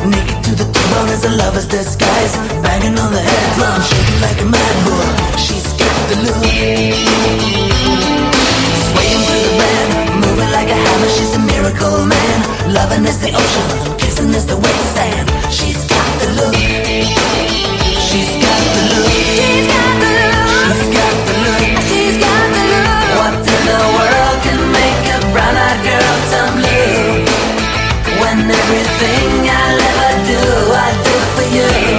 Naked to the bone as a lover's disguise, banging on the head drum, shaking like a mad bull. She's got the look, swaying through the band, moving like a hammer. She's a miracle man. Loving is the ocean, kissing is the